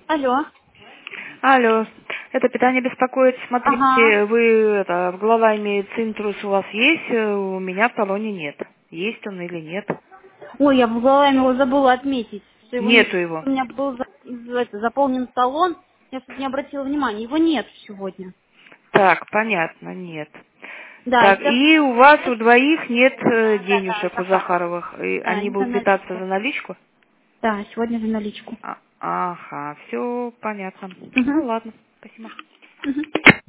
Алло. Алло, это питание беспокоит. Ага. Смотрите, в голова имеет цинтрус, у вас есть, у меня в талоне нет. Есть он или нет? Ой, я в голове его забыла отметить, что его нет. Нету его. У меня был заполнен талон, я что-то не обратила внимания. Его нет сегодня. Так, понятно, нет. Да, и Так, сейчас... и у вас у двоих нет Да, денежек у Захаровых. Захаровых, и Да, они не за будут питаться наличку. за наличку? Да, сегодня за наличку. Ага, все понятно. Ну Угу. ладно, спасибо. Угу.